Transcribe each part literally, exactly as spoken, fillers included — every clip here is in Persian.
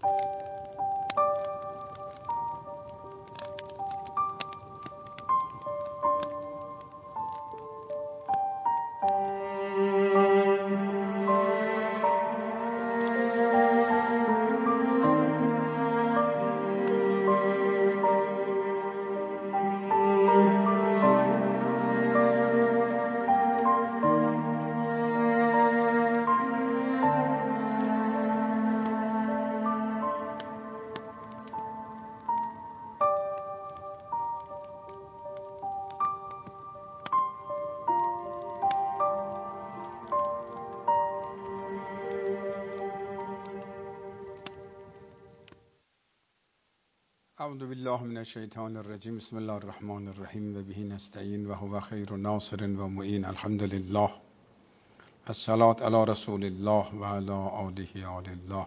اعوذ بالله من الشیطان الرجیم. بسم الله الرحمن الرحیم و به نستعین و هو خیر ناصر و معین. الحمد لله. الصلاة علی رسول الله و علی آله آل الله.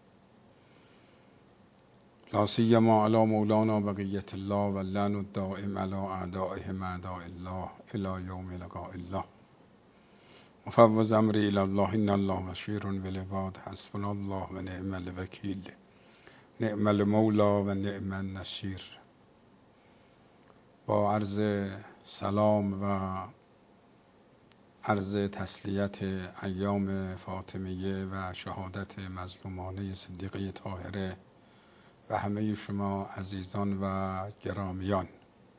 لا سیما علی مولانا بقیة الله و اللعن الدائم علی اعدائهم اعداء الله الی یوم لقاء الله. مفوض امری الی الله ان الله بشیر بالعباد. حسبنا الله و نعم الوکیل. نعم المولا و نعم النصیر. با عرض سلام و عرض تسلیت ایام فاطمیه و شهادت مظلومانه صدیقه طاهره و همه شما عزیزان و گرامیان،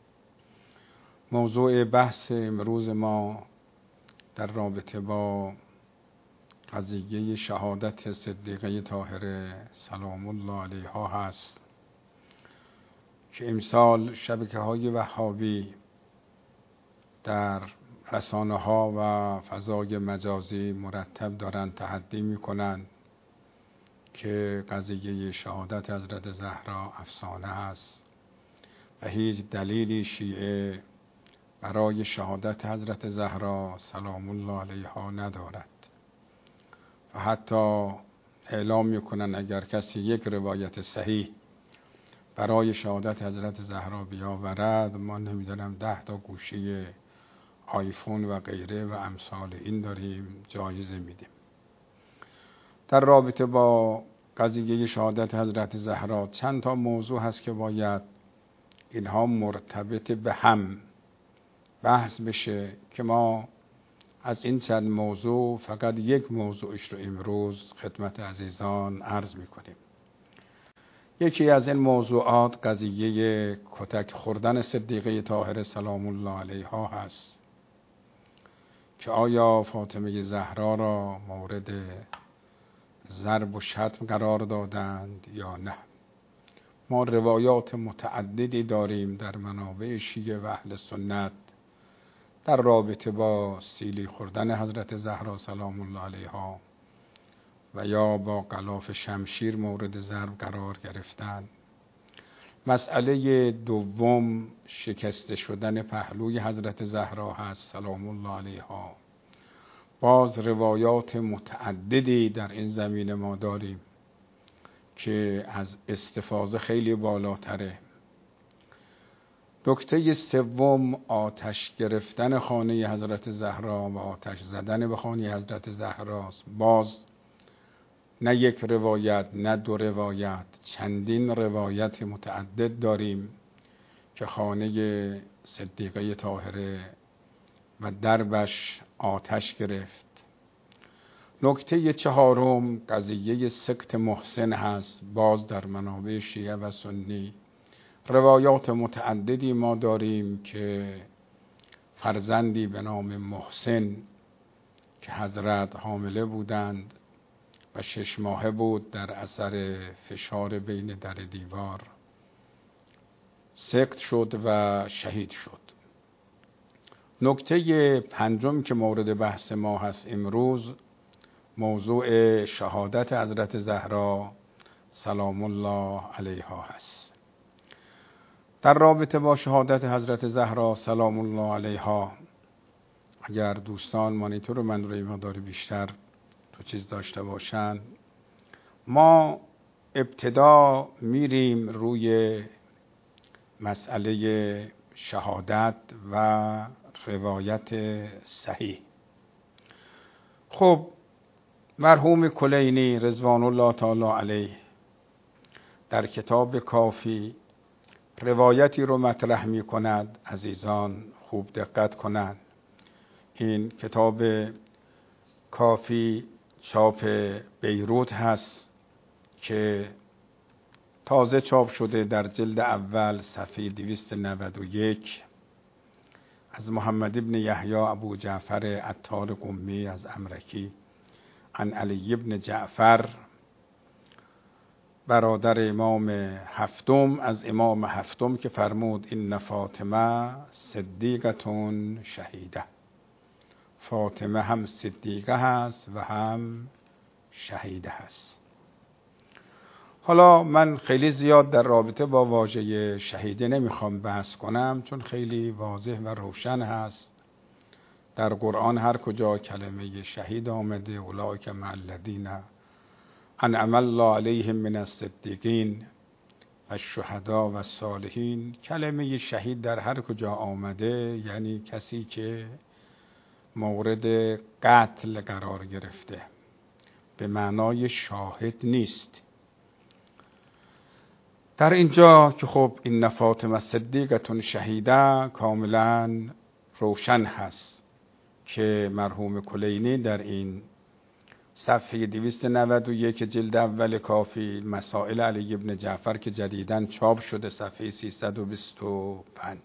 موضوع بحث امروز ما در رابطه با قضیه شهادت صدیقه طاهره سلام الله علیها هست که امسال شبکه های وهابی در رسانه ها و فضای مجازی مرتب دارند تحدی می کنند که قضیه شهادت حضرت زهرا افسانه هست و هیچ دلیلی شیعه برای شهادت حضرت زهرا سلام الله علیها ندارد. و حتی اعلام میکنن اگر کسی یک روایت صحیح برای شهادت حضرت زهرا بیاورد، ما نمیدونم ده تا گوشی آیفون و غیره و امثال این داریم جایزه میدیم. در رابطه با قضیه شهادت حضرت زهرا چند تا موضوع هست که باید اینها مرتبط به هم بحث بشه که ما از این چند موضوع فقط یک موضوعش رو امروز خدمت عزیزان عرض میکنیم. یکی از این موضوعات قضیه کتک خوردن صدیقه طاهره سلام الله علیها هست که آیا فاطمه زهرا را مورد ضرب و شتم قرار دادند یا نه. ما روایات متعددی داریم در منابع شیعه و اهل سنت در رابطه با سیلی خوردن حضرت زهرا سلام الله علیها و یا با غلاف شمشیر مورد ضرب قرار گرفتن. مسئله دوم شکسته شدن پهلوی حضرت زهرا هست سلام الله علیها. باز روایات متعددی در این زمینه ما داریم که از استفاضه خیلی بالاتره. نکته سوم آتش گرفتن خانه حضرت زهرا و آتش زدن به خانه حضرت زهراست. باز نه یک روایت نه دو روایت، چندین روایت متعدد داریم که خانه صدیقه طاهره و دربش آتش گرفت. نکته چهارم قضیه سکت محسن هست. باز در منابع شیعه و سنی روایات متعددی ما داریم که فرزندی به نام محسن که حضرت حامله بودند و شش ماهه بود، در اثر فشار بین در دیوار سقط شد و شهید شد. نکته پنجم که مورد بحث ما هست امروز موضوع شهادت حضرت زهرا سلام الله علیها هست. در رابطه با شهادت حضرت زهرا سلام الله علیها، اگر دوستان مانیتور من روی مقدار بیشتر تو چیز داشته باشند، ما ابتدا میریم روی مسئله شهادت و روایت صحیح. خب مرحوم کلینی رضوان الله تعالی علیه در کتاب کافی روایتی رو مطرح می کند. عزیزان خوب دقت کنند. این کتاب کافی چاپ بیروت هست که تازه چاپ شده در جلد اول صفحه دویست و نود و یک از محمد ابن یحیی ابو جعفر عطار قمی از امرکی عن علی ابن جعفر برادر امام هفتم از امام هفتم که فرمود این فاطمه صدیقتون شهیده. فاطمه هم صدیقه هست و هم شهیده هست. حالا من خیلی زیاد در رابطه با واژه شهیده نمیخوام بحث کنم، چون خیلی واضح و روشن هست. در قرآن هر کجا کلمه شهید آمده اولئک مع الذین انعم الله علیهم من الصدیقین و الشهداء و الصالحین، کلمه شهید در هر کجا آمده یعنی کسی که مورد قتل قرار گرفته، به معنای شاهد نیست. در اینجا که خب این فاطمه صدیقتون شهیده کاملا روشن هست که مرحوم کلینی در این صفحه دویست و نود و یک جلد اول کافی مسائل علی ابن جعفر که جدیداً چاپ شده صفحه سیصد و بیست و پنج.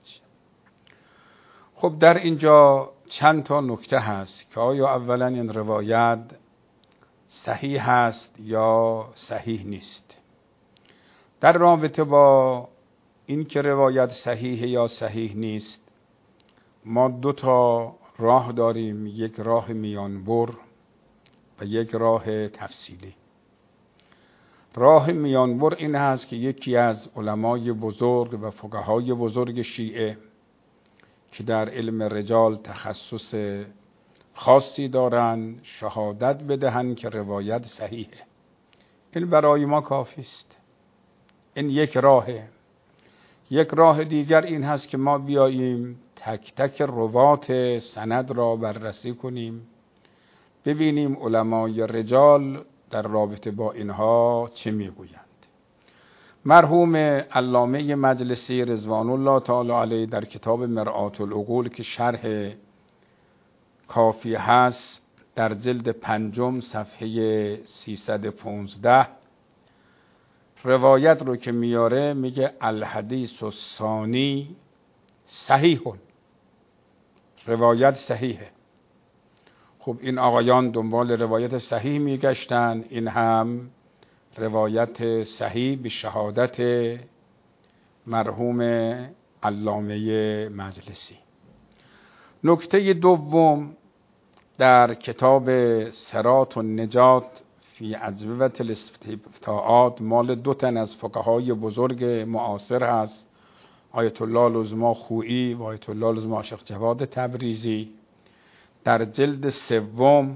خب در اینجا چند تا نکته هست که آیا اولا این روایت صحیح هست یا صحیح نیست. در رابطه با این که روایت صحیح یا صحیح نیست ما دو تا راه داریم، یک راه میانبر و یک راه تفصیلی. راه میانبر این هست که یکی از علمای بزرگ و فقهای بزرگ شیعه که در علم رجال تخصص خاصی دارن شهادت بدهن که روایت صحیحه. این برای ما کافی است. این یک راهه. یک راه دیگر این هست که ما بیاییم تک تک روات سند را بررسی کنیم، ببینیم علمای رجال در رابطه با اینها چه میگویند. مرحوم علامه مجلسی رضوان الله تعالی علیه در کتاب مرآت العقول که شرح کافی هست در جلد پنجم صفحه سیصد و پانزده روایت رو که میاره میگه الحدیث الثانی صحیح، روایت صحیحه. خب این آقایان دنبال روایت صحیح میگشتن، این هم روایت صحیح به شهادت مرحوم علامه مجلسی. نکته دوم در کتاب صراط النجات فی اجوبة الاستفتاءات مال دو تن از فقهای بزرگ معاصر هست، آیت الله العظمی خویی و آیت الله العظمی عاشق جواد تبریزی. در جلد سوم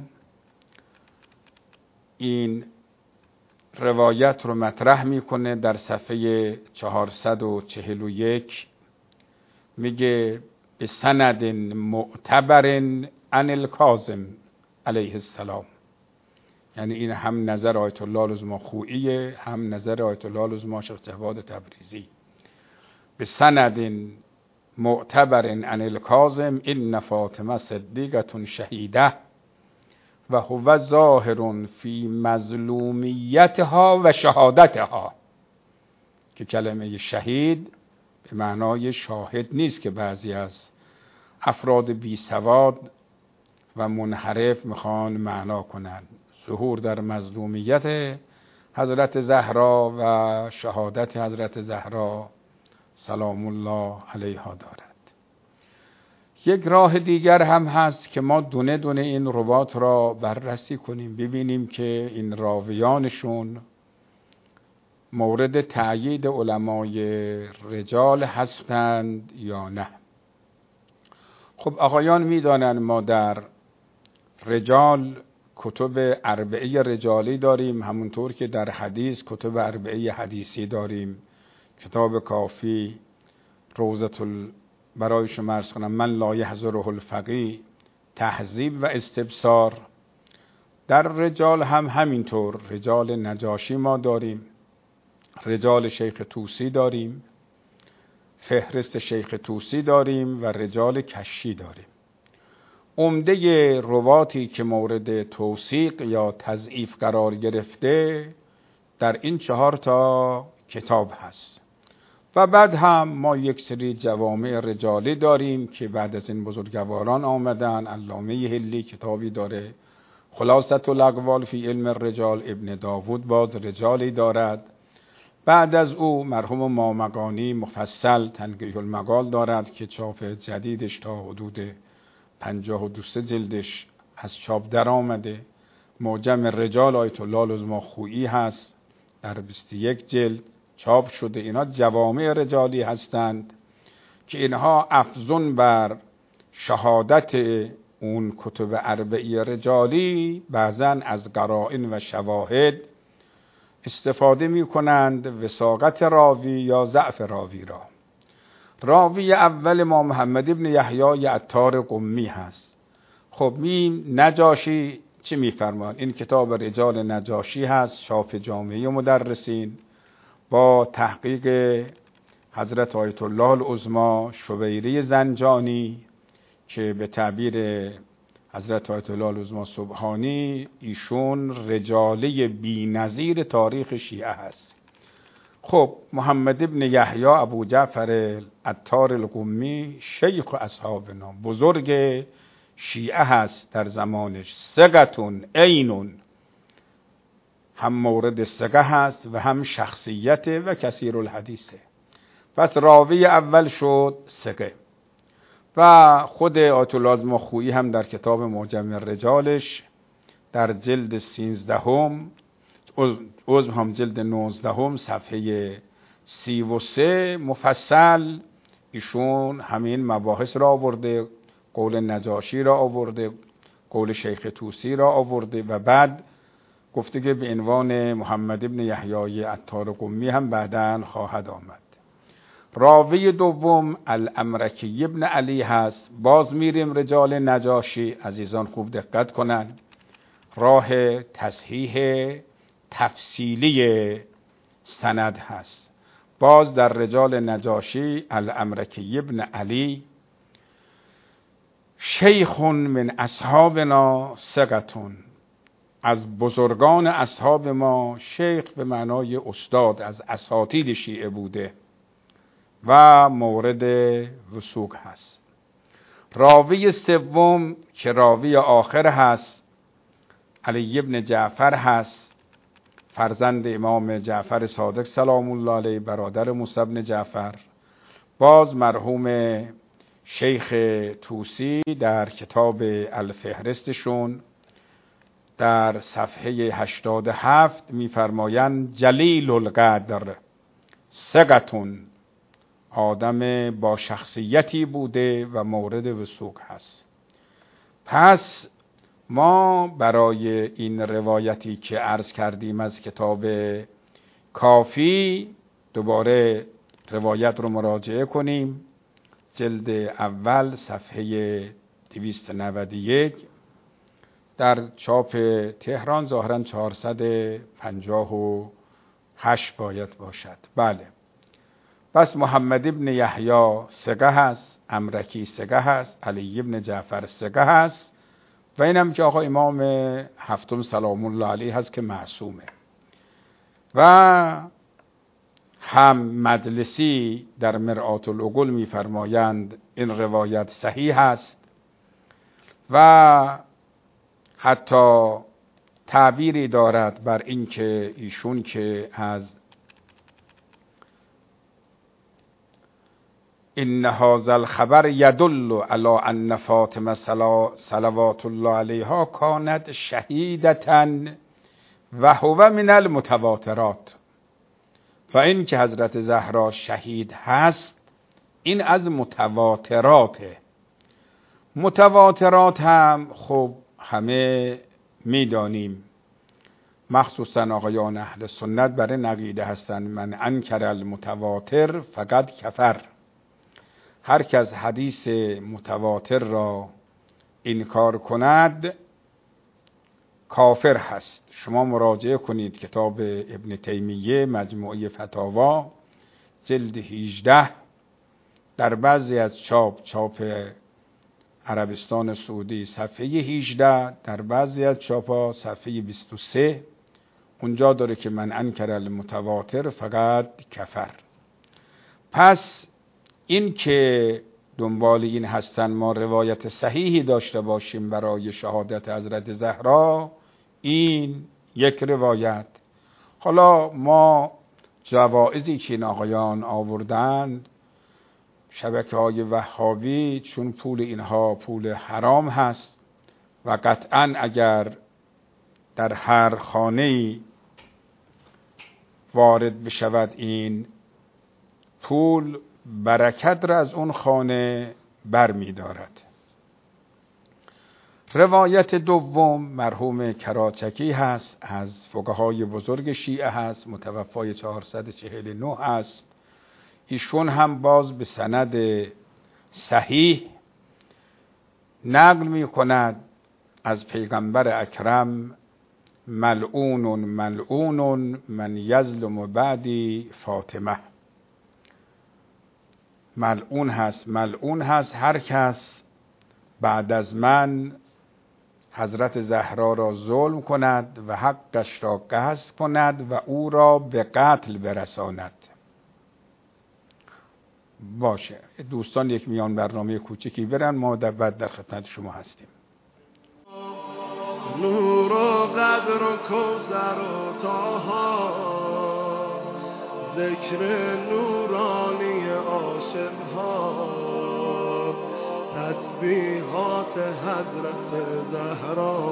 این روایت رو مطرح میکنه در صفحه چهارصد و چهل و یک میگه به سند معتبر عن الکاظم علیه السلام. یعنی این هم نظر آیت الله العظمی خویی هم نظر آیت الله العظمی عاشق جواد تبریزی. به سند معتبر عن الکاظم این فاطمه صدیقة شهیده و هو ظاهر فی مظلومیتها و شهادتها، که کلمه شهید به معنای شاهد نیست که بعضی از افراد بی سواد و منحرف میخوان معنا کنند. ظهور در مظلومیت حضرت زهرا و شهادت حضرت زهرا سلام الله علیها دارد. یک راه دیگر هم هست که ما دونه دونه این روات را بررسی کنیم، ببینیم که این راویانشون مورد تأیید علمای رجال هستند یا نه. خب آقایان میدانند ما در رجال کتب اربعه رجالی داریم، همونطور که در حدیث کتب اربعه حدیثی داریم. کتاب کافی، روضة ال... برای شما عرض کنم من لا یحضره الفقیه، تهذیب و استبصار. در رجال هم همینطور رجال نجاشی ما داریم، رجال شیخ طوسی داریم، فهرست شیخ طوسی داریم و رجال کشی داریم. عمده رواتی که مورد توثیق یا تضعیف قرار گرفته در این چهار تا کتاب هست. و بعد هم ما یک سری جوامع رجالی داریم که بعد از این بزرگواران آمدن. علامه حلی کتابی داره، خلاصة الاقوال فی علم الرجال. ابن داود باز رجالی دارد. بعد از او مرحوم مامقانی مفصل تنقیح المقال دارد که چاپ جدیدش تا حدود پنجاه و دو جلدش از چاپ در آمده. معجم الرجال آیت الله العظمی خویی هست، در بیست و یک جلد چاپ شده. اینا جوامع رجالی هستند که اینها افزون بر شهادت اون کتب اربعی رجالی بعضاً از قرائن و شواهد استفاده می کنند وثاقت راوی یا ضعف راوی را. راوی اول ما محمد ابن یحیی عطار قمی هست. خب می نجاشی چی می فرمان؟ این کتاب رجال نجاشی هست، چاپ جامعه مدرسین با تحقیق حضرت آیت الله العظمی شبیری زنجانی که به تعبیر حضرت آیت الله العظمی سبحانی ایشون رجاله بی‌نظیر تاریخ شیعه هست. خب محمد ابن یحیی ابو جعفر عطار القمی شیخ اصحابنا، بزرگ شیعه هست در زمانش. ثقتون عینون، هم مورد ثقه هست و هم شخصیت و کثیر الحدیثه. پس راوی اول شد ثقه. و خود آیت الله العظمی خویی هم در کتاب معجم الرجالش در جلد سیزدهم، عضو هم جلد نوزدهم صفحه سی و سه مفصل ایشون همین مباحث را آورده، قول نجاشی را آورده، قول شیخ طوسی را آورده و بعد گفته که به عنوان محمد ابن یحیی عطار قمی هم بعداً خواهد آمد. راوی دوم الامرکی ابن علی هست. باز میریم رجال نجاشی، عزیزان خوب دقت کنند، راه تصحیح تفصیلی سند هست. باز در رجال نجاشی الامرکی ابن علی شیخ من اصحابنا ثقتون، از بزرگان اصحاب ما، شیخ به معنای استاد، از اساتید شیعه بوده و مورد وثوق هست. راوی سوم که راوی آخر هست علی ابن جعفر هست، فرزند امام جعفر صادق سلام الله علیه، برادر موسی بن جعفر. باز مرحوم شیخ طوسی در کتاب الفهرستشون در صفحه هشتاد و هفت میفرمایند جلیل القدر ثقتون، آدم با شخصیتی بوده و مورد وثوق هست. پس ما برای این روایتی که عرض کردیم از کتاب کافی دوباره روایت رو مراجعه کنیم. جلد اول صفحه دویست و نود و یک در چاپ تهران ظاهراً چهارصد و پنجاه و هشت باید باشد. بله. پس محمد ابن یحیی ثقه هست، امرکی ثقه هست، علی ابن جعفر ثقه هست و اینم که آقا امام هفتم سلام الله علیه هست که معصومه. و هم مجلسی در مرآت العقول میفرمایند این روایت صحیح است و حتی تعبیری دارد بر این که ایشون که از ان هذا الخبر يدل على ان فاطمه صلوات الله علیها كانت شهیدة و هو من المتواترات. و این که حضرت زهرا شهید هست این از متواتراته. متواترات هم خب همه میدانیم، مخصوصا آقایان اهل سنت بر این عقیده هستند من انکر المتواتر فقد کفر. هر کس حدیث متواتر را انکار کند کافر هست. شما مراجعه کنید کتاب ابن تیمیه مجموعه فتاوا جلد هجده، در بعضی از چاپ چاپ عربستان سعودی صفحه هجده، در بعضی از چاپ‌ها صفحه بیست و سه، اونجا داره که من انکر المتواتر فقط کفر. پس این که دنبال این هستن ما روایت صحیحی داشته باشیم برای شهادت حضرت زهرا، این یک روایت. حالا ما جوائزی که این آقایان آوردند، شبکه های وهابی، چون پول اینها پول حرام هست و قطعا اگر در هر خانه‌ای وارد بشود این پول، برکت را از اون خانه بر می دارد. روایت دوم مرحوم کراچکی هست، از فقهای بزرگ شیعه هست، متوفای چهارصد و چهل و نه هست. ایشون هم باز به سند صحیح نقل می کند از پیغمبر اکرم: ملعون ملعون من یظلم بعدی فاطمه. ملعون هست ملعون هست هر کس بعد از من حضرت زهرا را ظلم کند و حقش را غصب کند و او را به قتل برساند. باشه دوستان، یک میان برنامه کوچکی برن، ما در بعد در خدمت شما هستیم. نور و قدر و کوثر و طاها، ذکر نورانی عاشقها، تسبیحات حضرت زهرا.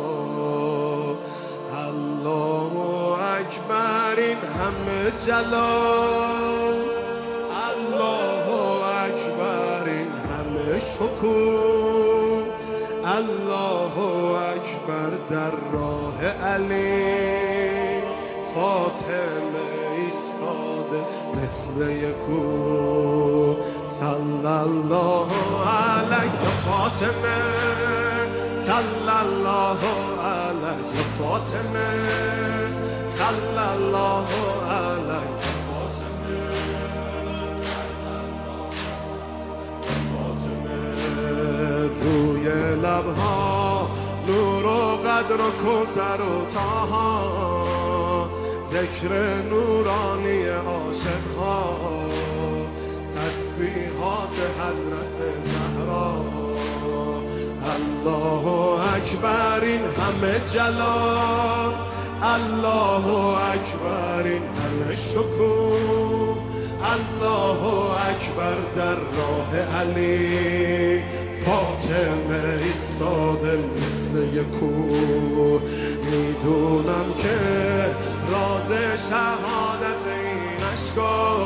الله اکبر، این همه جلال، الله اکبر، این همه شکوه، الله اکبر در راه علی، فاطمه ایستاده مثل یکو. صلی الله علیه فاطمه، صلی الله علیه فاطمه، صلی الله علیه فاطمه. روی لبها نور و قدر و کوثر و طاها، ذکر نورانی عاشقها، تسبیحات حضرت زهرا. الله اکبر، این همه جلال، الله اکبر، این همه شکوه، الله اکبر در راه علی، فاطمه ایستاده مثل یکو. میدونم که راز شهادت این اشکا،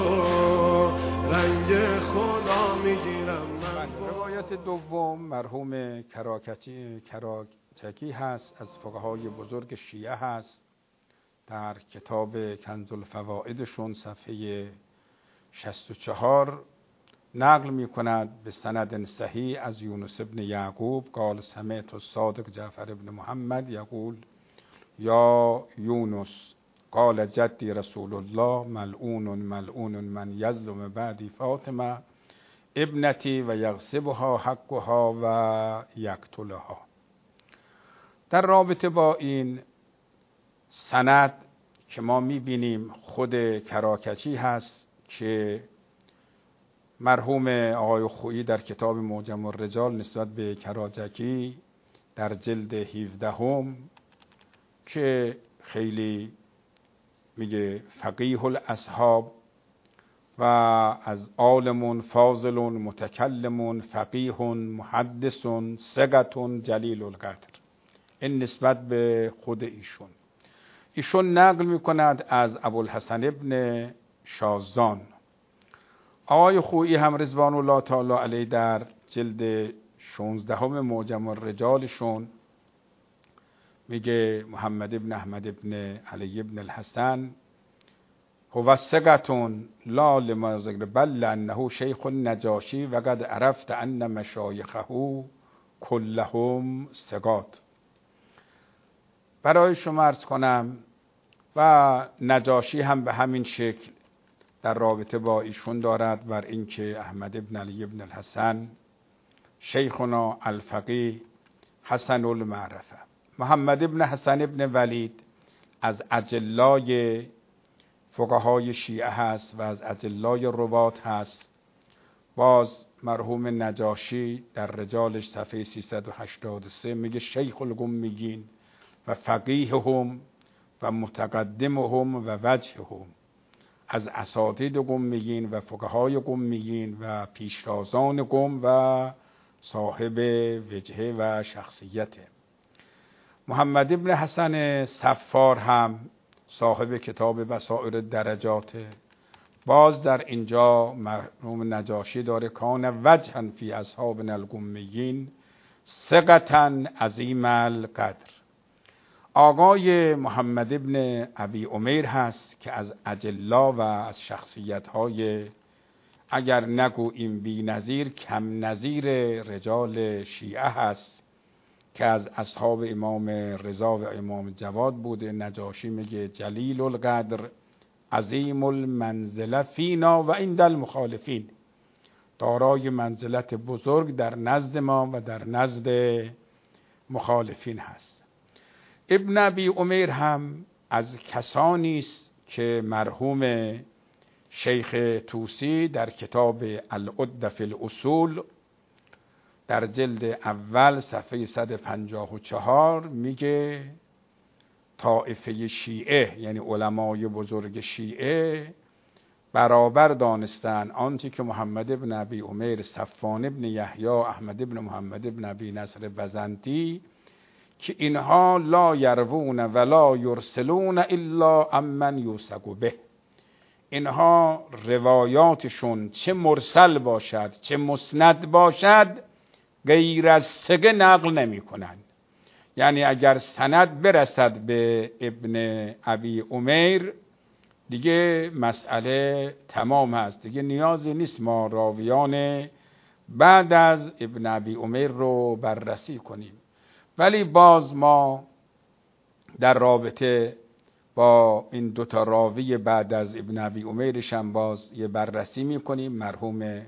رنگ خدا میگیرم من. روایت دوم مرحوم کراچکی کراچکی هست، از فقهای بزرگ شیعه هست. در کتاب کنز الفوائدشون صفحه شصت و چهار نقل می کند به سند صحیح از یونس ابن یعقوب قال سمعت الصادق جعفر ابن محمد یقول یا یونس قال جدی رسول الله ملعون ملعون من یظلم بعدی فاطمه ابنتی و یغصبها حقها و یقتلها. در رابطه با این سند که ما میبینیم خود کراکچی هست که مرحوم آقای خویی در کتاب معجم الرجال نسبت به کراچکی در جلد هفده هم که خیلی میگه فقیه الاصحاب و از عالم فاضل متکلم فقیه محدث ثقة جلیل القدر، این نسبت به خود ایشون. ایشون نقل میکند از ابوالحسن ابن شازان. آقای خویی هم رضوان الله تعالی علیه در جلد شانزدهم معجم الرجالشون میگه محمد ابن احمد ابن علی ابن الحسن هو ثقة لا لما ذکر بل انه شیخ النجاشی و قد عرفت ان مشایخه کلهم ثقات. برای شما عرض کنم و نجاشی هم به همین شکل در رابطه با ایشون دارد بر اینکه احمد ابن علی ابن الحسن شیخنا الفقیه حسن المعرفه، محمد ابن حسن ابن ولید از اجلای فقهای شیعه هست و از اجلای روات هست. باز مرحوم نجاشی در رجالش صفحه سیصد و هشتاد و سه میگه شیخ القمیین و فقیههم و متقدمهم و وجههم، از اساتید قمیین و فقهای قمیین و پیشتازان قم و صاحب وجهه و شخصیته. محمد ابن حسن صفار هم صاحب کتاب بصائر درجاته. باز در اینجا مرحوم نجاشی داره کان وجها فی اصحابنا القمیین ثقة عظیم القدر. آقای محمد ابن ابی عمیر هست که از اجلا و از شخصیت‌های اگر نگوییم بی نظیر کم نظیر رجال شیعه هست که از اصحاب امام رضا و امام جواد بوده. نجاشی میگه جلیل القدر عظیم المنزله فینا و عند المخالفین، دارای منزلت بزرگ در نزد ما و در نزد مخالفین هست. ابن ابی عمیر هم از کسانی است که مرحوم شیخ طوسی در کتاب العدة فی الاصول در جلد اول صفحه صد و پنجاه و چهار میگه طائفه شیعه یعنی علمای بزرگ شیعه برابر دانستن آنچه که محمد ابن ابی عمیر، صفوان ابن یحیی، احمد ابن محمد ابن ابی نصر بزنتی که اینها لا یروون ولا یرسلون الا امن یوثق به، اینها روایاتشون چه مرسل باشد چه مسند باشد غیر از ثقه نقل نمی کنند. یعنی اگر سند برسد به ابن ابی عمیر دیگه مسئله تمام هست، دیگه نیازی نیست ما راویان بعد از ابن ابی عمیر رو بررسی کنیم. ولی باز ما در رابطه با این دوتا راوی بعد از ابن ابی عمیرش هم باز یه بررسی میکنیم. مرحوم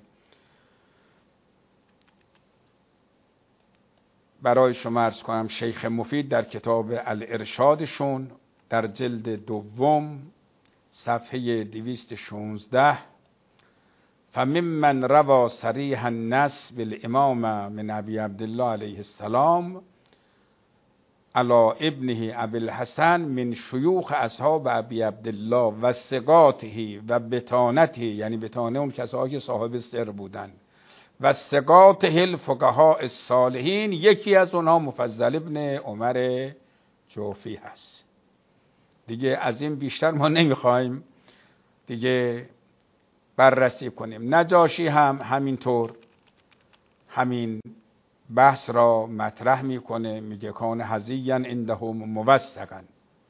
برای شما عرض کنم شیخ مفید در کتاب الارشادشون در جلد دوم صفحه دویست و شانزده فممن روى صریح النص بالامام من ابی عبدالله علیه السلام علی ابنه ابی الحسن من شیوخ اصحاب ابی عبدالله و ثقاته و بطانته، یعنی بطانه اون کسایی که صاحب سر بودن، و ثقاته الفقهاء الصالحین، یکی از اونها مفضل ابن عمر جوفی هست. دیگه از این بیشتر ما نمیخوایم دیگه بررسی کنیم. نجاشی هم همینطور همین بحث را مطرح میکنه، میگه کان حزیا عندهم موثقا.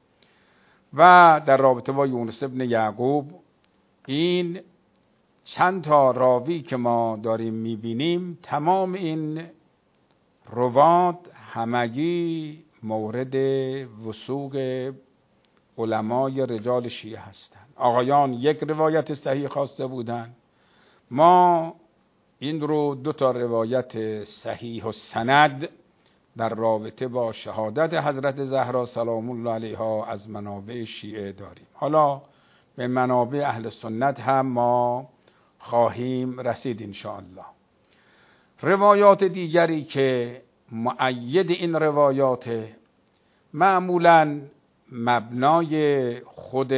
و در رابطه با یونس ابن یعقوب این چند تا راوی که ما داریم میبینیم تمام این روات همگی مورد وثوق علمای رجال شیعه هستند. آقایان یک روایت صحیح خواسته بودند، ما این رو دو تا روایت صحیح و سند در رابطه با شهادت حضرت زهرا سلام الله علیها از منابع شیعه داریم. حالا به منابع اهل سنت هم ما خواهیم رسید انشاءالله. روایات دیگری که مؤید این روایات معمولاً مبنای خود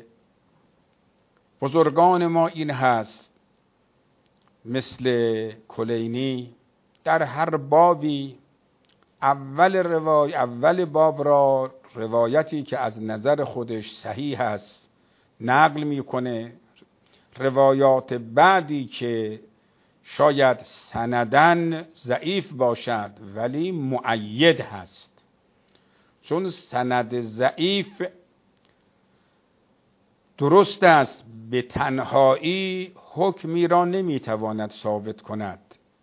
بزرگان ما این هست، مثل کلینی در هر بابی اول روای اول باب را روایتی که از نظر خودش صحیح است نقل میکنه، روایات بعدی که شاید سندن ضعیف باشد ولی مؤید هست، چون سند ضعیف درست است به تنهایی حکمی را نمیتواند ثابت کند.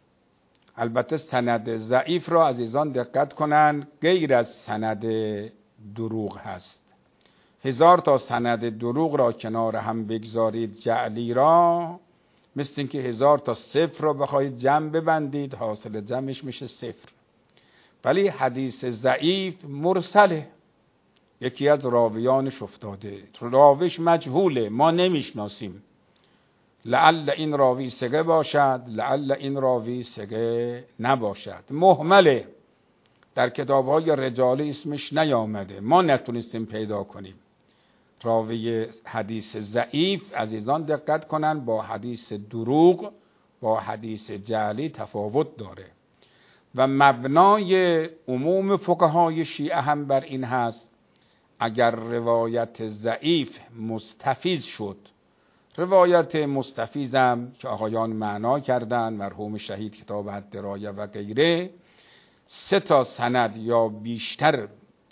البته سند ضعیف را عزیزان دقت کنند غیر از سند دروغ هست. هزار تا سند دروغ را کنار هم بگذارید جعلی را، مثل این که هزار تا صفر را بخواید جمع ببندید، حاصل جمعش میشه صفر. ولی حدیث ضعیف مرسله، یکی از راویانش افتاده، راویش مجهوله، ما نمیشناسیم، لعل این راوی ثقه باشد، لعل این راوی ثقه نباشد، مهمله، در کتاب‌های رجالی اسمش نیامده، ما نتونستیم پیدا کنیم. راوی حدیث ضعیف عزیزان دقت کنن با حدیث دروغ با حدیث جعلی تفاوت داره و مبنای عموم فقهای شیعه هم بر این هست اگر روایت ضعیف مستفیض شد، روایت مستفیضم که آقایان معنا کردن، مرحوم شهید کتاب الدرایه و غیره، سه تا سند یا بیشتر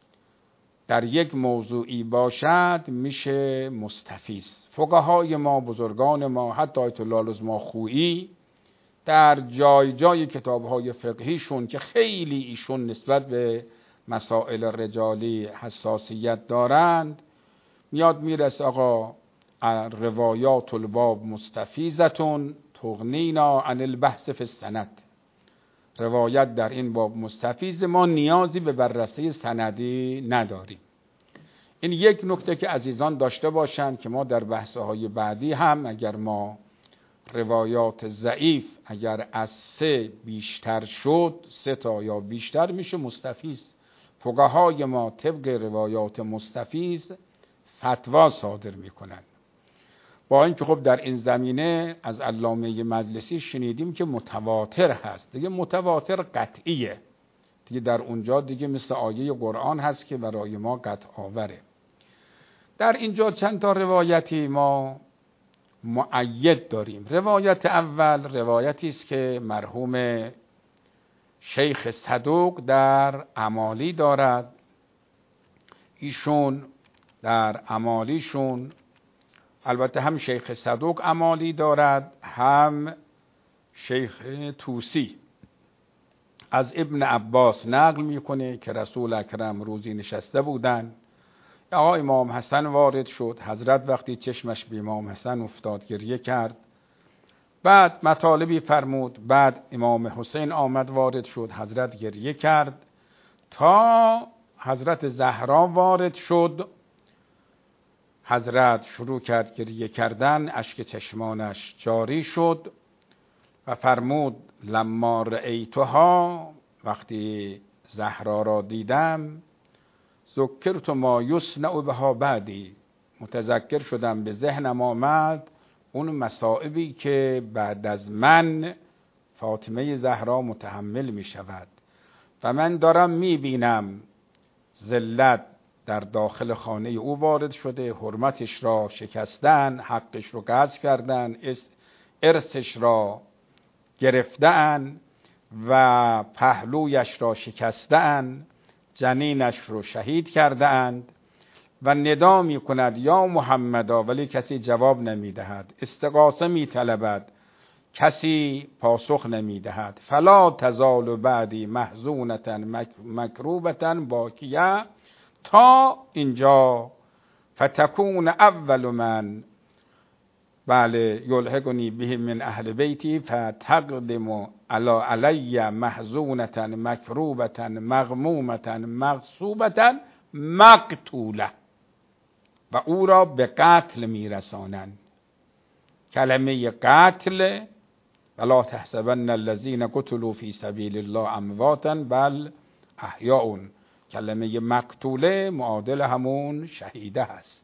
در یک موضوعی باشد میشه مستفیض. فقهای ما، بزرگان ما، حتی آیت الله العظماخویی در جای جای کتابهای فقهیشون که خیلی ایشون نسبت به مسائل رجالی حساسیت دارند، میاد میرسه آقا روایات الباب مستفیضتون تغنینا عن البحث فی السند، روایت در این باب مستفیض، ما نیازی به بررسی سندی نداریم. این یک نکته که عزیزان داشته باشند که ما در بحث‌های بعدی هم اگر ما روایات ضعیف اگر از سه بیشتر شد، سه تا یا بیشتر میشه مستفیض. فقهای ما طبق روایات مستفیض فتوا صادر میکنن. با اینکه خب در این زمینه از علامه مجلسی شنیدیم که متواتر هست، دیگه متواتر قطعیه دیگه، در اونجا دیگه مثل آیه قرآن هست که برای ما قطع آوره. در اینجا چند تا روایتی ما مؤید داریم. روایت اول روایتی است که مرحوم شیخ صدوق در اعمالی دارد. ایشون در اعمالیشون، البته هم شیخ صدوق اعمالی دارد هم شیخ طوسی، از ابن عباس نقل میکنه که رسول اکرم روزی نشسته بودن، آقا امام حسن وارد شد، حضرت وقتی چشمش به امام حسن افتاد گریه کرد، بعد مطالبی فرمود، بعد امام حسین آمد وارد شد، حضرت گریه کرد، تا حضرت زهرا وارد شد، حضرت شروع کرد گریه کردن، اشک چشمانش جاری شد و فرمود لما رأیتها، وقتی زهرا را دیدم، ذکرت ما یصنع بها بعدی، متذکر شدم، به ذهنم آمد اون مصائبی که بعد از من فاطمه زهرا متحمل می شود و من دارم می بینم ذلت در داخل خانه او وارد شده، حرمتش را شکستن، حقش رو غصب کردن، ارثش را گرفتن و پهلویش را شکستن، جنینش رو شهید کردند و ندا می کند یا محمدا، ولی کسی جواب نمی دهد، استغاثه می طلبد، کسی پاسخ نمی دهد. فلا تزال بعدی محزونتا مکروبتا باکیه، تا اینجا فتکون اول من بله یلحقنی به من اهل بیتی فتقدم علی علی محزونتا مکروبتا مغمومتا مغصوبتا مقتوله، و او را به قتل میرسانند. کلمه قتل، ولا تحسبن الذین قتلوا فی سبیل الله امواتا بل احیاء، کلمه مقتوله معادل همون شهیده هست.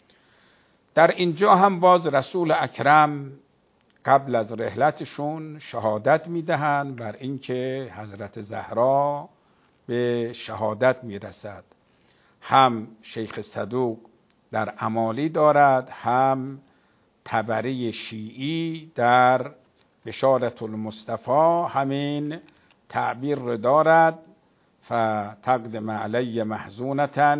در اینجا هم باز رسول اکرم قبل از رحلتشون شهادت میدهند بر اینکه حضرت زهرا به شهادت میرسد. هم شیخ صدوق در اعمالی دارد، هم طبری شیعی در بشارت المصطفی همین تعبیر رو دارد، فتقدم علی محزونتا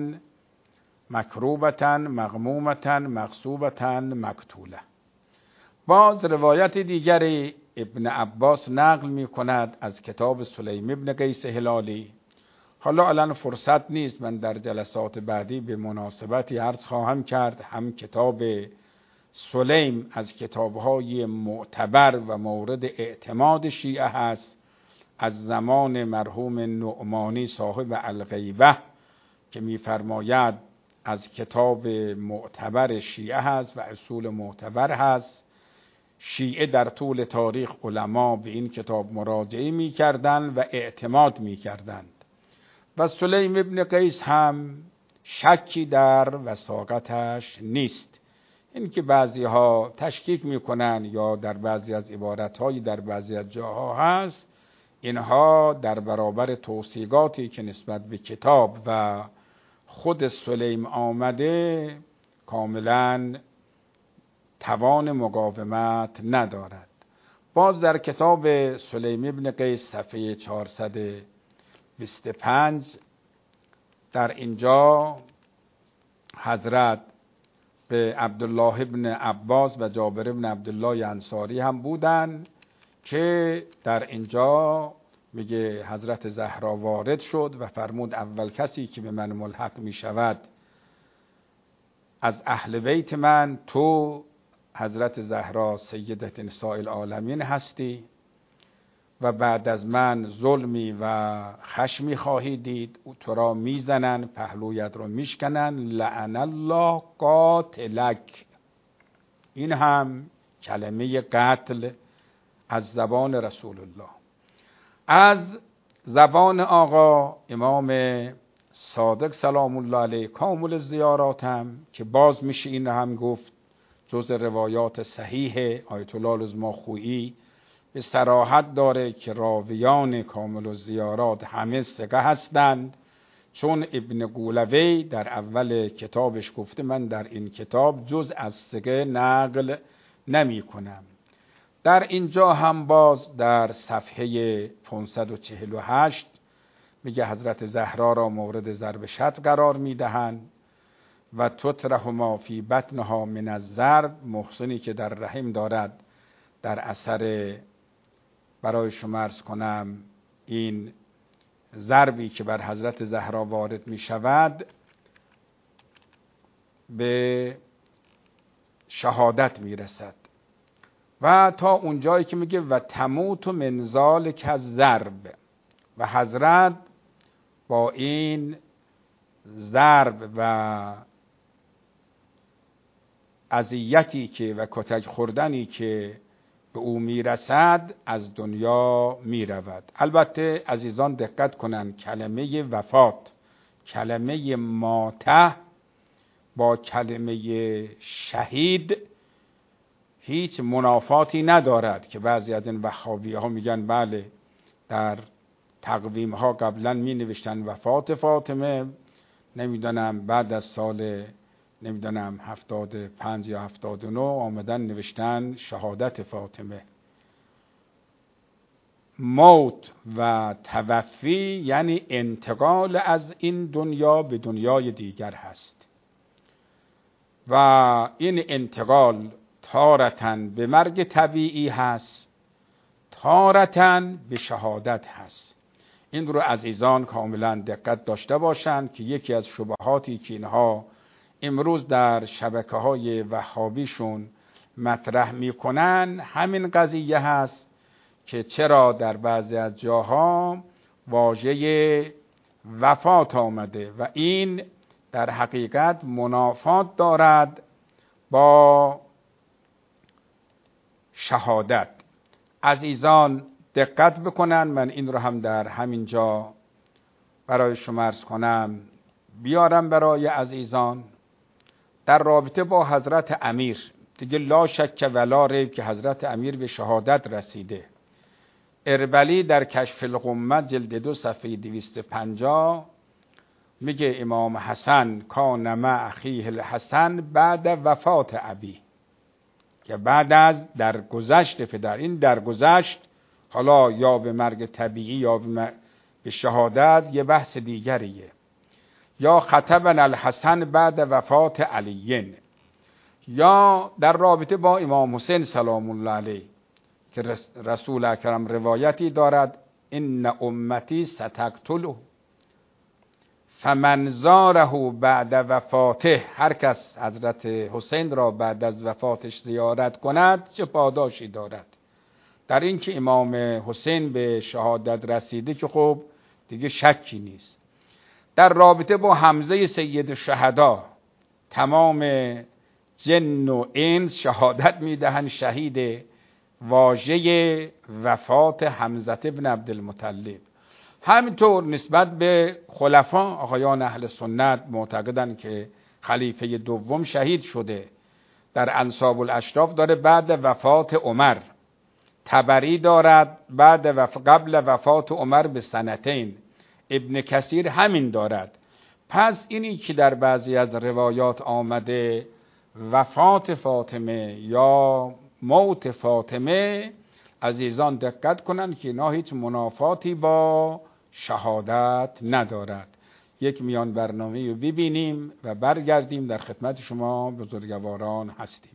مکروبتا مغمومتا مغصوبتا مقتوله. باز روایت دیگری ابن عباس نقل می کند از کتاب سلیم ابن قیس هلالی، حالا الان فرصت نیست، من در جلسات بعدی به مناسبتی عرض خواهم کرد. هم کتاب سلیم از کتاب‌های معتبر و مورد اعتماد شیعه هست، از زمان مرحوم نعمانی صاحب الغیبه که می‌فرماید از کتاب معتبر شیعه هست و اصول معتبر هست. شیعه در طول تاریخ علما به این کتاب مراجعه می‌کردند و اعتماد می‌کردند و سلیم ابن قیس هم شکی در وثاقتش نیست. این که بعضی ها تشکیک میکنن یا در بعضی از عبارتهایی در بعضی از جاها هست، اینها در برابر توصیگاتی که نسبت به کتاب و خود سلیم آمده کاملا توان مقاومت ندارد. باز در کتاب سلیم ابن قیس صفحه چهارصد و بیست و پنج در اینجا حضرت به عبدالله ابن عباس و جابر ابن عبدالله انصاری هم بودن که در اینجا میگه حضرت زهرا وارد شد و فرمود اول کسی که به من ملحق میشود از اهل بیت من تو حضرت زهرا سیدت نساء العالمین هستی و بعد از من ظلمی و خشمی خواهی دید، تو را میزنن، پهلویت رو میشکنن، لعن الله قاتلک. این هم کلمه قتل از زبان رسول الله. از زبان آقا امام صادق سلام الله علیه کامل زیارات هم که باز میشه این هم گفت جز روایات صحیح آیت الله العظمی به صراحت داره که راویان کامل الزیارات همه ثقه هستند، چون ابن قولوی در اول کتابش گفته من در این کتاب جز از ثقه نقل نمی کنم. در اینجا هم باز در صفحه پانصد و چهل و هشت میگه حضرت زهرا را مورد ضرب شتم قرار میدهند و تطرح ما فی بطنها من الضرب، محسنی که در رحم دارد در اثر برای شما عرض کنم این ضربی که بر حضرت زهرا وارد می شود به شهادت می رسد و تا اونجایی که میگه و تموت من ذالک الضرب و حضرت با این ضرب و اذیتی که و کتک خوردنی که به او میرسد از دنیا میرود. البته عزیزان دقت کنند کلمه وفات، کلمه ماته با کلمه شهید هیچ منافاتی ندارد که بعضی از این وهابی ها میگن بله در تقویم ها قبلا می نوشتن وفات فاطمه، نمیدونم بعد از سال نمیدونم هفتاد و پنج یا هفتاد و نه آمدن نوشتن شهادت فاطمه. موت و توفی یعنی انتقال از این دنیا به دنیای دیگر هست و این انتقال تارتن به مرگ طبیعی هست، تارتن به شهادت هست. این رو عزیزان کاملا دقت داشته باشند که یکی از شبهاتی که اینها امروز در شبکه های وهابیشون مطرح میکنن همین قضیه هست که چرا در بعضی از جاها واژه وفات آمده و این در حقیقت منافات دارد با شهادت. عزیزان دقت بکنن، من این رو هم در همین جا برای شما عرض کنم بیارم برای عزیزان. در رابطه با حضرت امیر دیگه لا شک ولا ریب که حضرت امیر به شهادت رسیده. اربلی در کشف الغمه جلد دو صفحه دویست و پنجاه میگه امام حسن کان مع اخیه الحسن بعد وفات ابی، که بعد از درگذشت پدر، این درگذشت حالا یا به مرگ طبیعی یا به شهادت یه بحث دیگریه. یا خطبنا الحسن بعد وفات علیین، یا در رابطه با امام حسین سلام الله علیه که رسول اکرم روایتی دارد ان امتی ستقتله، فمن زاره بعد وفاته، هر کس حضرت حسین را بعد از وفاتش زیارت کند چه پاداشی دارد. در این که امام حسین به شهادت رسیده که خب دیگه شکی نیست. در رابطه با حمزه سید الشهدا تمام جن و انس شهادت میدهند شهید واژه وفات حمزه ابن عبدالمطلب. همینطور نسبت به خلفا آقایان اهل سنت معتقدند که خلیفه دوم شهید شده. در انساب الاشراف داره بعد وفات عمر، طبری دارد بعد وف... قبل وفات عمر به سنتین، ابن کثیر همین دارد. پس اینی که در بعضی از روایات آمده وفات فاطمه یا موت فاطمه، عزیزان دقت کنند که اینا هیچ منافاتی با شهادت ندارد. یک میان برنامه رو ببینیم و برگردیم، در خدمت شما بزرگواران هستیم.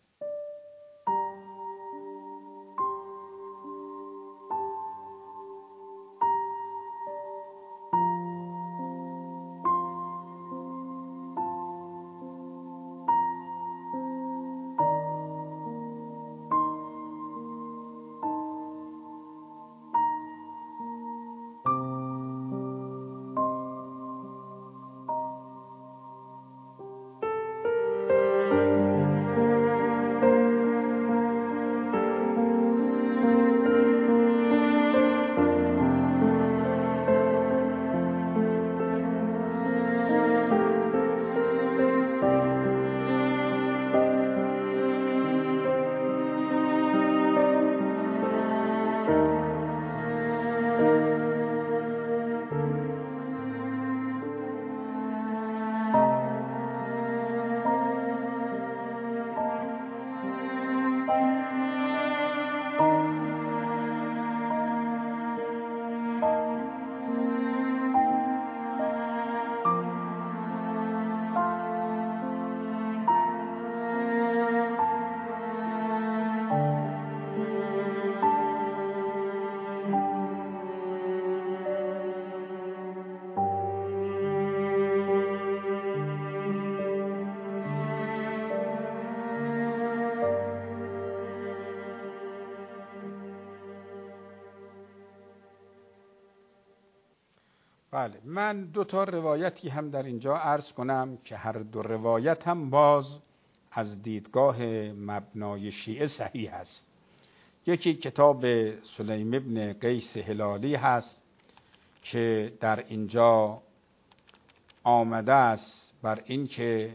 بله، من دو تا روایتی هم در اینجا عرض کنم که هر دو روایت هم باز از دیدگاه مبنای شیعه صحیح است. یکی کتاب سلیم ابن قیس هلالی هست که در اینجا آمده است بر این که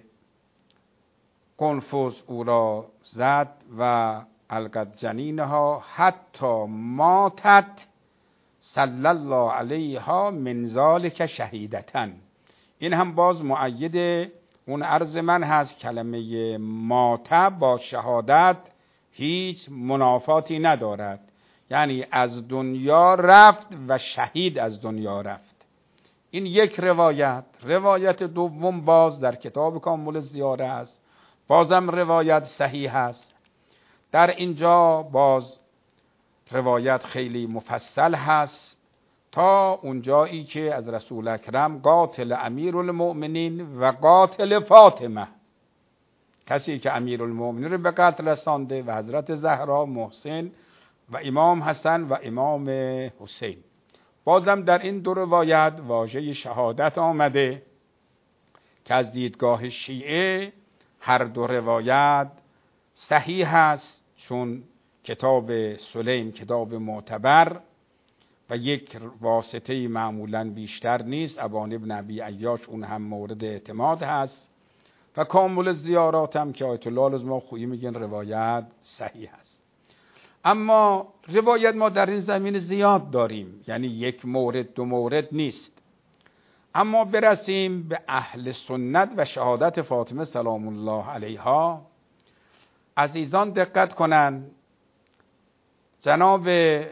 قنفذ او را زد و القت جنینها حتی ماتت صلی الله علیها من ذالک شهیدتن. این هم باز مؤید اون عرض من هست، کلمه مات با شهادت هیچ منافاتی ندارد، یعنی از دنیا رفت و شهید از دنیا رفت. این یک روایت. روایت دوم باز در کتاب کامل الزیاره است، بازم روایت صحیح است. در اینجا باز روایت خیلی مفصل هست تا اونجایی که از رسول اکرم قاتل امیر المؤمنین و قاتل فاطمه، کسی که امیر المؤمنین رو به قتل رسانده و حضرت زهرا، محسن و امام حسن و امام حسین. بازم در این دو روایت واژه شهادت آمده که از دیدگاه شیعه هر دو روایت صحیح است، چون کتاب سلیم کتاب معتبر و یک واسطه معمولا بیشتر نیست. ابان ابن ابی عیاش اون هم مورد اعتماد هست و کامل الزیارات هم که آیت الله العظمی خویی میگن روایت صحیح است. اما روایت ما در این زمین زیاد داریم، یعنی یک مورد دو مورد نیست. اما برسیم به اهل سنت و شهادت فاطمه سلام الله علیها. عزیزان دقت کنند، جناب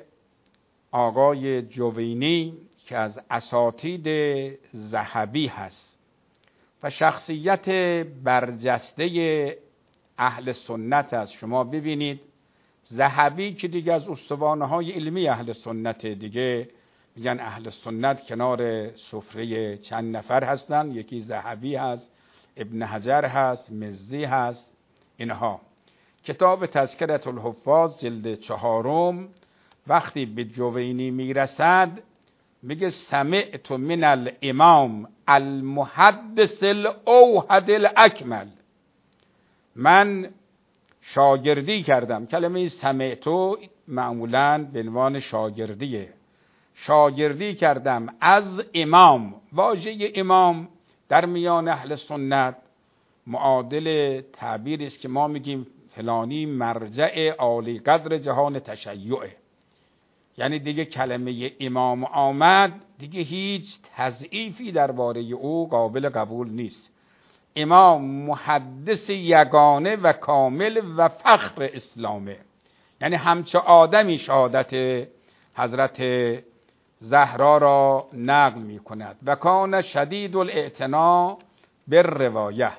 آقای جوینی که از اساتید ذهبی هست و شخصیت برجسته اهل سنت است. شما ببینید ذهبی که دیگه از استوانه‌های علمی اهل سنت، دیگه میگن اهل سنت کنار سفره چند نفر هستن، یکی ذهبی هست، ابن حجر هست، مزی هست، اینها. کتاب تذکرة الحفاظ جلد چهارم وقتی به جوینی میرسد میگه سمعت من الامام المحدث الاوحد الاکمل، من شاگردی کردم. کلمه سمعتو معمولاً به عنوان شاگردیه، شاگردی کردم از امام. واژه امام در میان اهل سنت معادل تعبیری است که ما میگیم فلانی مرجع عالی قدر جهان تشیعه. یعنی دیگه کلمه امام آمد دیگه هیچ تضعیفی درباره او قابل قبول نیست. امام محدث یگانه و کامل و فخر اسلامه، یعنی همچه آدمی شهادت حضرت زهرا را نقل می کند. و کان شدید الاعتنا بالروایه.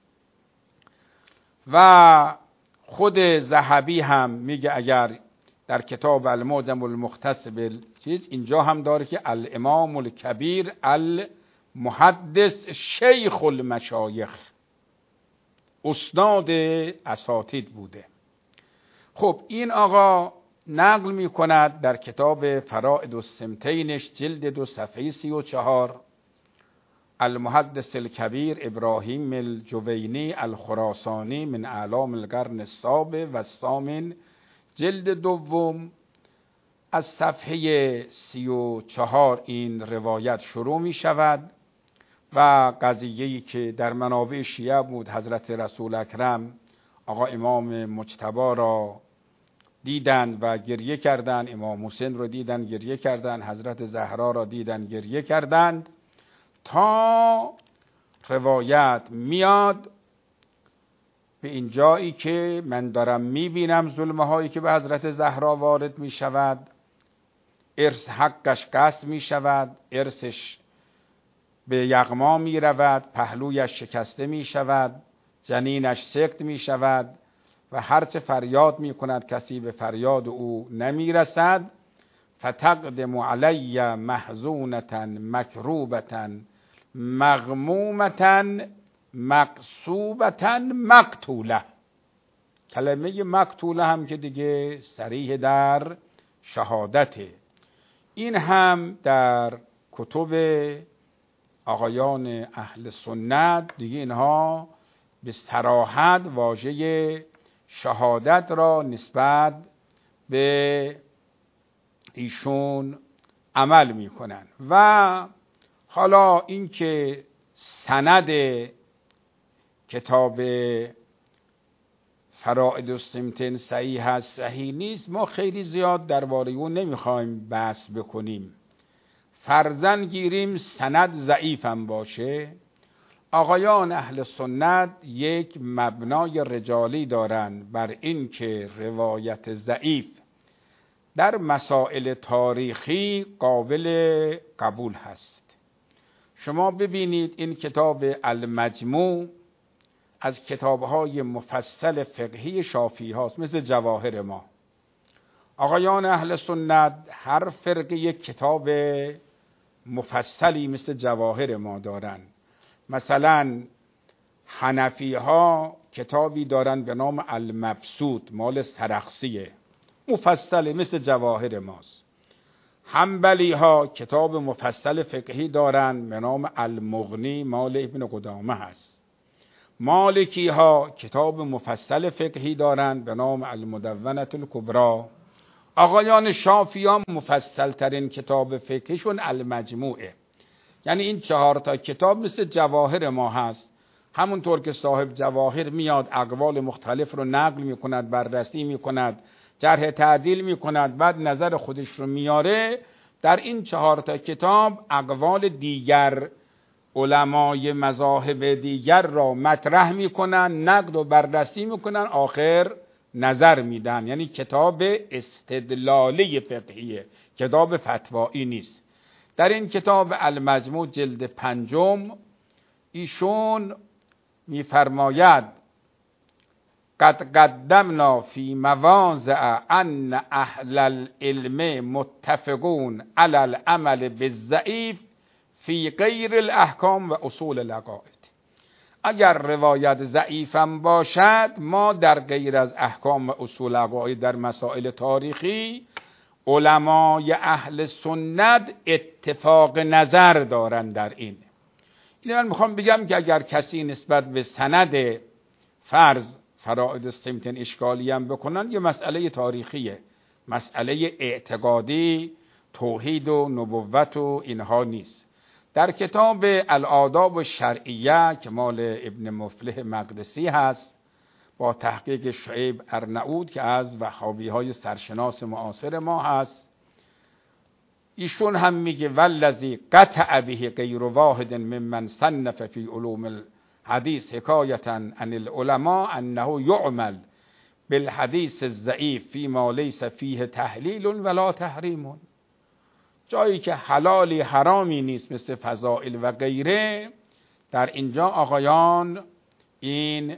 و خود ذهبی هم میگه اگر در کتاب المعجم المختص بالچیز اینجا هم داره که الامام الکبیر المحدث شیخ المشایخ، استاد اساتید بوده. خب این آقا نقل می کند در کتاب فرائد السمتینش جلد دو صفحه سی و چهار، المحدث الکبیر ابراهیم الجوینی الخراسانی من اعلام القرن السابع و الثامن جلد دوم از صفحه سی و چهار این روایت شروع می شود و قضیه‌ای که در منابع شیعه بود، حضرت رسول اکرم آقا امام مجتبی را دیدند و گریه کردند، امام حسین را دیدند گریه کردند، حضرت زهرا را دیدند گریه کردند، تا روایت میاد به این جایی که من دارم میبینم ظلمه هایی که به حضرت زهرا وارد میشود، ارث حقش قصد میشود، ارثش به یغما میرود، پهلویش شکسته میشود، جنینش سقط میشود و هرچه فریاد میکند کسی به فریاد او نمیرسد. فتقدم علی محزونة مکروبة مغمومة مقصوبة مقتوله. کلمه مقتوله هم که دیگه صریح در شهادته. این هم در کتب آقایان اهل سنت دیگه اینها به صراحت واژه شهادت را نسبت به ایشون عمل میکنن. و حالا این که سند کتاب فرائد السمتین صحیح هست صحیح نیست ما خیلی زیاد درباره اون نمیخوایم بحث بکنیم. فرضاً گیریم سند ضعیف هم باشه، آقایان اهل سنت یک مبنای رجالی دارند بر این که روایت ضعیف در مسائل تاریخی قابل قبول هست. شما ببینید این کتاب المجموع از کتابهای مفصل فقهی شافعی هاست، مثل جواهر ما. آقایان اهل سنت هر فرقه یک کتاب مفصلی مثل جواهر ما دارن. مثلا حنفی ها کتابی دارن به نام المبسوط مال سرخسیه، مفصل مثل جواهر ماست. حنبلی ها کتاب مفصل فقهی دارن به نام المغنی مال ابن قدامه هست. مالکی ها کتاب مفصل فقهی دارن به نام المدونة الکبری. آقایان شافعی ها مفصل ترین کتاب فقهیشون المجموعه. یعنی این چهار تا کتاب مثل جواهر ما هست. همونطور که صاحب جواهر میاد اقوال مختلف رو نقل میکند، بررسی میکند، جرح تعدیل میکند، بعد نظر خودش رو میاره، در این چهار تا کتاب اقوال دیگر علمای مذاهب دیگر را مطرح میکنن، نقد و بررسی میکنن، آخر نظر میدن. یعنی کتاب استدلالی فقهیه، کتاب فتوایی نیست. در این کتاب المجموع جلد پنجم ایشون میفرماید قد قدمنا فی مواضع ان اهل العلم متفقون علی العمل بالضعیف فی غیر الاحکام و اصول العقاید. اگر روایت ضعیفم باشد، ما در غیر از احکام و اصول عقاید در مسائل تاریخی علمای اهل سنت اتفاق نظر دارند در این. این من میخوام بگم که اگر کسی نسبت به سند فرض فرائض سمتن اشکالی هم بکنن، یه مسئله تاریخیه، مسئله اعتقادی توحید و نبوت و اینها نیست. در کتاب الآداب الشرعیه که مال ابن مفلح مقدسی هست با تحقیق شعیب ارناؤوط که از وهابی های سرشناس معاصر ما هست، ایشون هم میگه والذی قطع به غیر واحد ممن صنف فی علوم الحدیث حکایتا عن العلماء انه یعمل بالحدیث الضعیف فیما لیس فیه تحلیل ولا تحریم. جایی که حلالی حرامی نیست مثل فضائل و غیره، در اینجا آقایان این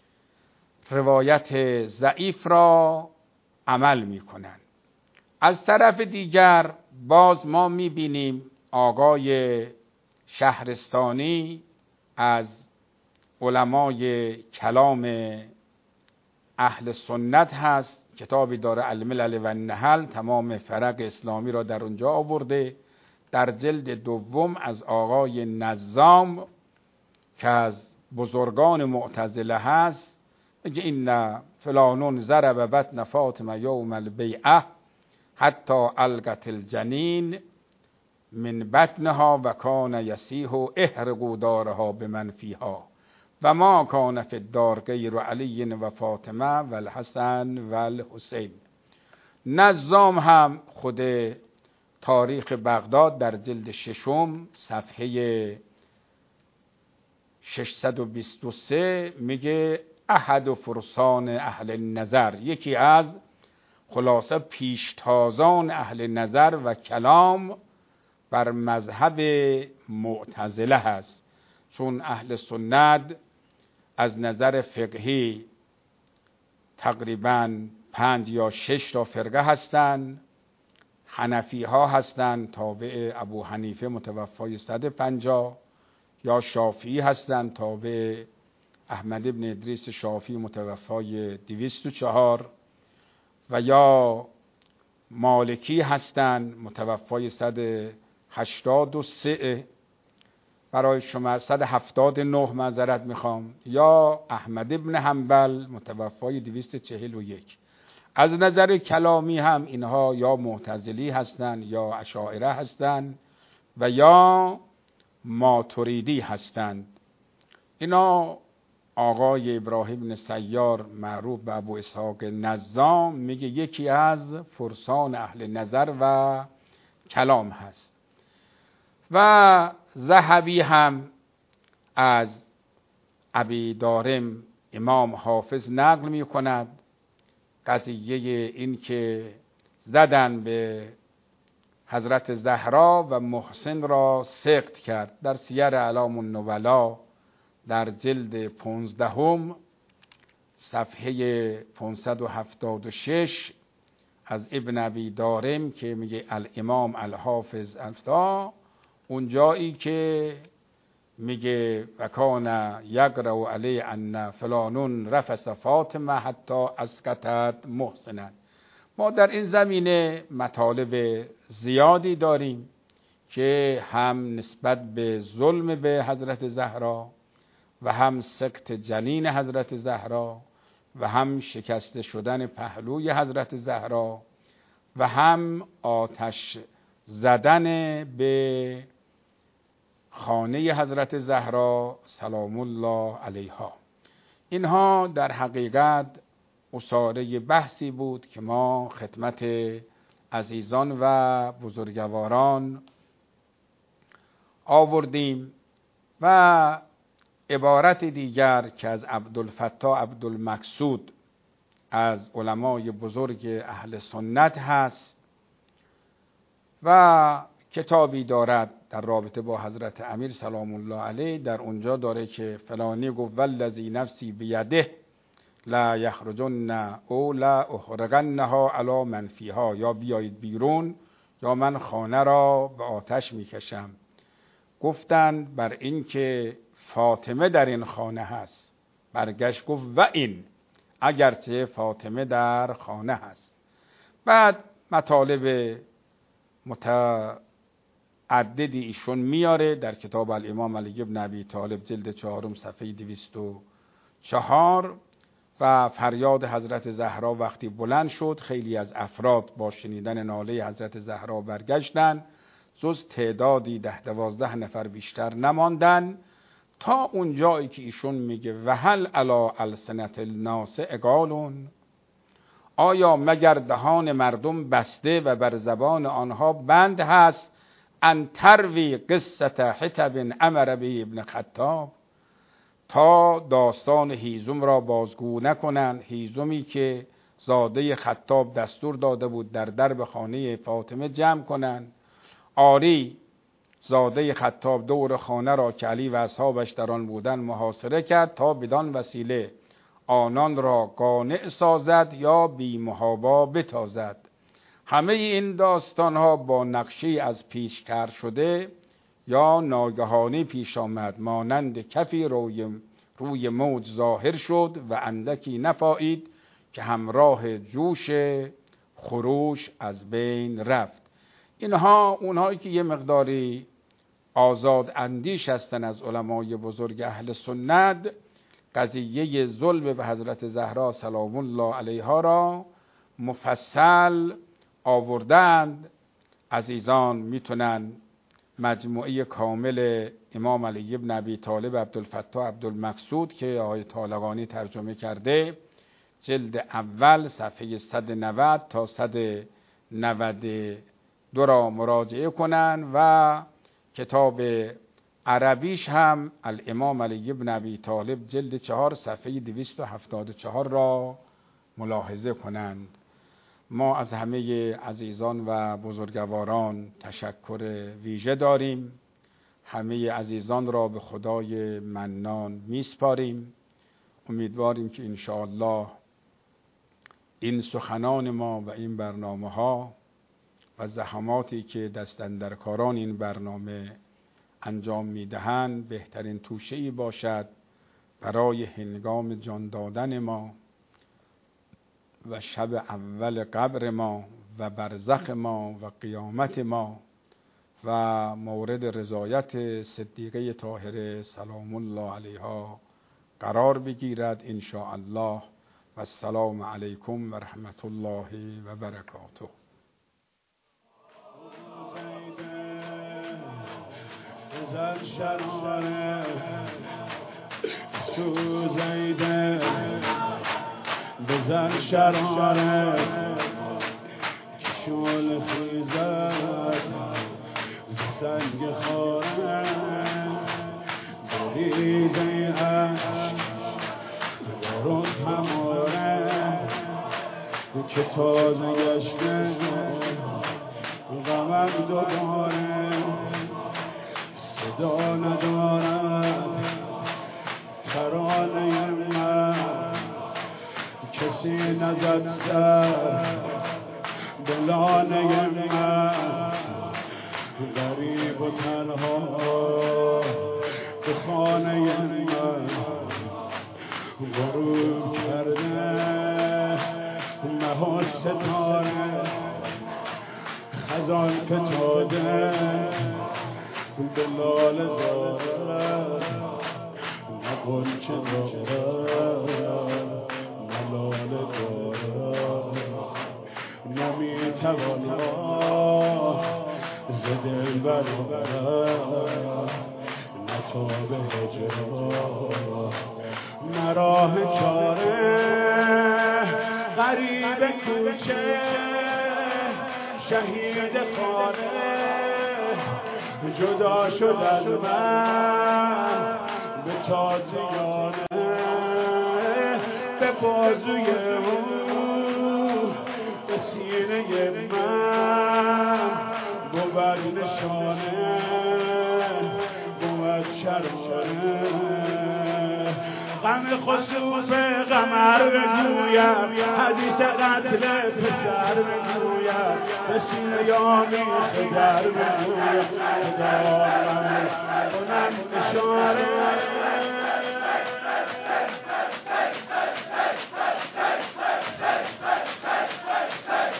روایت ضعیف را عمل میکنن. از طرف دیگر باز ما میبینیم آقای شهرستانی از علمای کلام اهل سنت هست، کتابی داره الملل و النحل، تمام فرق اسلامی را در اونجا آورده. در جلد دوم از آقای نظام که از بزرگان معتزله هست میگه این فلانون ضرب بطن فاطمه یوم البیعه حتی القت الجنین من بطنها و کان یسیح احرقوا دارها بمن فیها و ما کان فی الدار غیر علی و فاطمه و الحسن و الحسین. نظام هم خود تاریخ بغداد در جلد ششم صفحه ششصد و بیست و سه میگه احد و فرسان اهل نظر، یکی از خلاصه پیشتازان اهل نظر و کلام بر مذهب معتزله هست، چون اهل سنت از نظر فقهی تقریباً پنج یا شش تا فرقه هستند. حنفی ها هستند تابع ابو حنیفه متوفای صد و پنجاه، یا شافعی هستند تابع احمد ابن ادریس شافعی متوفای دویست و چهار، و یا مالکی هستند متوفای صد و هشتاد و سه برای شما، صد و هفتاد و نه معذرت میخوام، یا احمد ابن حنبل متوفای دویست و چهل و یک. از نظر کلامی هم اینها یا معتزلی هستند یا اشاعره هستند و یا ماتریدی هستند. اینا آقای ابراهیم بن سیار معروف به ابو اسحاق نظام میگه یکی از فرسان اهل نظر و کلام هست. و ذهبی هم از ابی دارم امام حافظ نقل می کند قضیه این که زدن به حضرت زهرا و محسن را سقط کرد. در سیر اعلام النبلا در جلد پانزدهم صفحه پانصد و هفتاد و شش از ابن ابی دارم که میگه الامام الحافظ الفتا، اونجایی که میگه وکان یقرأ علی ان فلانون رفس فاطمه حتی اسقطت محسنا. ما در این زمینه مطالب زیادی داریم که هم نسبت به ظلم به حضرت زهرا و هم سقط جنین حضرت زهرا و هم شکست شدن پهلوی حضرت زهرا و هم آتش زدن به خانه حضرت زهرا سلام الله علیها. اینها در حقیقت اساره بحثی بود که ما خدمت عزیزان و بزرگواران آوردیم. و عبارت دیگر که از عبدالفتاح عبدالمقصود از علمای بزرگ اهل سنت هست و کتابی دارد در رابطه با حضرت امیر سلام الله علیه، در اونجا داره که فلانی گفت والذی نفسی بیده لا یخرجن او لا احرقنها علی من فیها، یا بیایید بیرون یا من خانه را به آتش میکشم. گفتند بر این که فاطمه در این خانه هست. برگشت گفت و این، اگرچه فاطمه در خانه هست. بعد مطالب متعددی ایشون میاره در کتاب الامام علی بن ابی طالب جلد چهارم صفحه دویست و چهار. و فریاد حضرت زهرا وقتی بلند شد، خیلی از افراد با شنیدن ناله حضرت زهرا برگشتن، جز تعدادی ده دوازده نفر بیشتر نماندن، تا اون جایی که ایشون میگه و هل علی السنت الناس اقالون، آیا مگر دهان مردم بسته و بر زبان آنها بند هست، ان تروی قصه حطب امر به ابن خطاب، تا داستان هیزم را بازگو نکنند. هیزمی که زاده خطاب دستور داده بود در درب خانه فاطمه جمع کنند. آری زاده خطاب دور خانه را که علی و اصحابش در آن بودند محاصره کرد تا بدان وسیله آنان را قانع سازد یا بی محابا بتازد. همه این داستان ها با نقشه از پیشکار شده یا ناگهانی پیش آمد، مانند کفی روی روی موج ظاهر شد و اندکی نفایید که همراه جوش خروش از بین رفت. اینها اونهایی که یه مقداری آزاد اندیش هستن از علمای بزرگ اهل سنت، قضیه ظلم به حضرت زهرا سلام الله علیها را مفصل آوردند. عزیزان میتونن مجموعه کامل امام علی بن ابی طالب عبدالفتاح عبدالمقصود که آقای طالقانی ترجمه کرده، جلد اول صفحه صد و نود تا صد و نود و دو را مراجعه کنن و کتاب عربیش هم الامام علی بن ابی طالب جلد چهار صفحه دویست و هفتاد و چهار را ملاحظه کنند. ما از همه عزیزان و بزرگواران تشکر ویژه داریم. همه عزیزان را به خدای منان میسپاریم. امیدواریم که انشاءالله این سخنان ما و این برنامه ها و زحماتی که دستاندرکاران این برنامه انجام میدهند بهترین توشه‌ای باشد برای هنگام جان دادن ما و شب اول قبر ما و برزخ ما و قیامت ما و مورد رضایت صدیقه طاهره سلام الله علیها قرار بگیرد ان شاء الله. و السلام علیکم و رحمت الله و برکاته. بزن شراره سوزیده، بزن شراره شول خیزد سنگ خاره، بریزه عشق بارون هماره که تازه گشته غمم دوباره، صدا ندارد ترانه من، کسی نزد سر به لانه من، غریب و تنها به خانه من غروب کرده مه و ستاره، خزان فتاده به لاله زاره، نه غنچه داره نه لاله داره، نمیتوان ز دل برآورد نه تاب هجران نه راه چاره، غریب کوچه شهید خانه جدا شد از من به تازیانه، به بازوی او به سینه من بود نشانه، بود شرمانه، غم خسوف قمر بگویم حدیث قتل پسر بگویم به سینه یامی خدر بگویم خدا غم کنم اشاره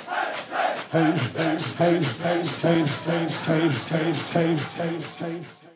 Hey, hey, hey, hey, hey, hey, hey, hey, hey, hey, hey.